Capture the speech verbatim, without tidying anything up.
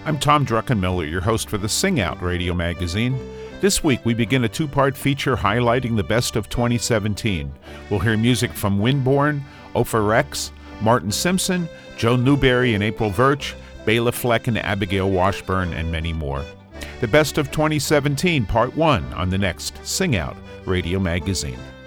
I'm Tom Druckenmiller, your host for the Sing Out radio magazine. This week we begin a two-part feature highlighting the best of twenty seventeen. We'll hear music from Winborne, Ophir Rex, Martin Simpson, Joe Newberry and April Virch, Bela Fleck and Abigail Washburn, and many more. The best of twenty seventeen, part one, on the next Sing Out radio magazine.